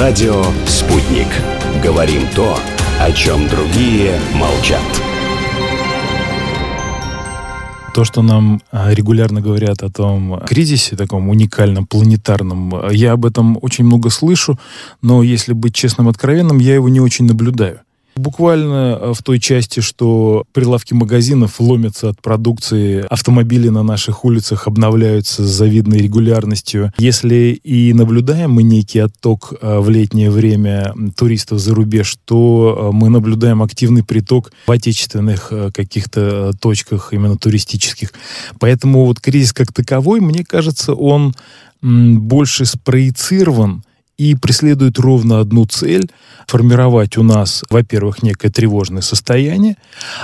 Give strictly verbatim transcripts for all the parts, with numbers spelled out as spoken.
Радио «Спутник». Говорим то, о чем другие молчат. То, что нам регулярно говорят о том кризисе, таком уникальном, планетарном, я об этом очень много слышу, но, если быть честным, откровенным, я его не очень наблюдаю. Буквально в той части, что прилавки магазинов ломятся от продукции, автомобили на наших улицах обновляются с завидной регулярностью. Если и наблюдаем мы некий отток в летнее время туристов за рубеж, то мы наблюдаем активный приток в отечественных каких-то точках, именно туристических. Поэтому вот кризис как таковой, мне кажется, он больше спроецирован и преследует ровно одну цель – формировать у нас, во-первых, некое тревожное состояние,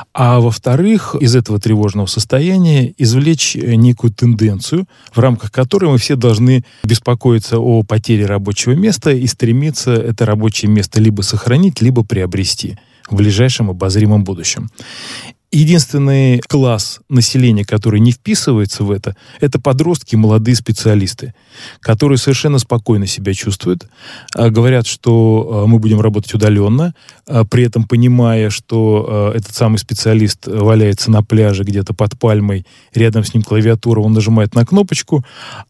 а во-вторых, из этого тревожного состояния извлечь некую тенденцию, в рамках которой мы все должны беспокоиться о потере рабочего места и стремиться это рабочее место либо сохранить, либо приобрести в ближайшем обозримом будущем. Единственный класс населения, который не вписывается в это, это подростки, молодые специалисты, которые совершенно спокойно себя чувствуют, говорят, что мы будем работать удаленно, при этом понимая, что этот самый специалист валяется на пляже где-то под пальмой, рядом с ним клавиатура, он нажимает на кнопочку,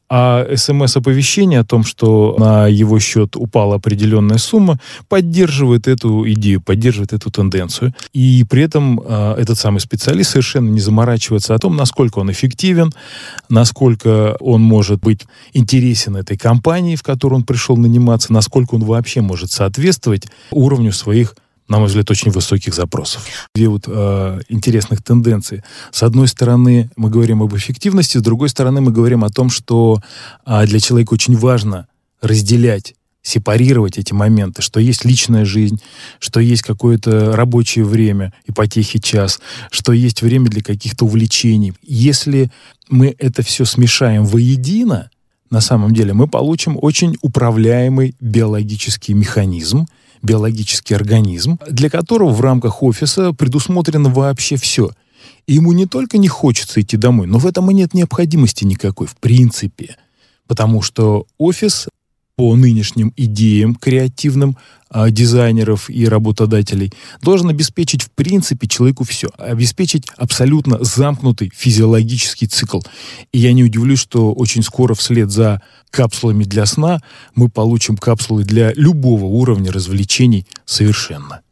а смс-оповещение о том, что на его счет упала определенная сумма, поддерживает эту идею, поддерживает эту тенденцию. И при этом э, этот самый специалист совершенно не заморачивается о том, насколько он эффективен, насколько он может быть интересен этой компании, в которую он пришел наниматься, насколько он вообще может соответствовать уровню своих, на мой взгляд, очень высоких запросов. Две вот э, интересных тенденции. С одной стороны, мы говорим об эффективности, с другой стороны, мы говорим о том, что э, для человека очень важно разделять, сепарировать эти моменты, что есть личная жизнь, что есть какое-то рабочее время, ипотехи час, что есть время для каких-то увлечений. Если мы это все смешаем воедино, на самом деле мы получим очень управляемый биологический механизм, биологический организм, для которого в рамках офиса предусмотрено вообще все. И ему не только не хочется идти домой, но в этом и нет необходимости никакой, в принципе. Потому что офис по нынешним идеям креативным а, дизайнеров и работодателей должен обеспечить в принципе человеку все. Обеспечить абсолютно замкнутый физиологический цикл. И я не удивлюсь, что очень скоро вслед за капсулами для сна мы получим капсулы для любого уровня развлечений совершенно.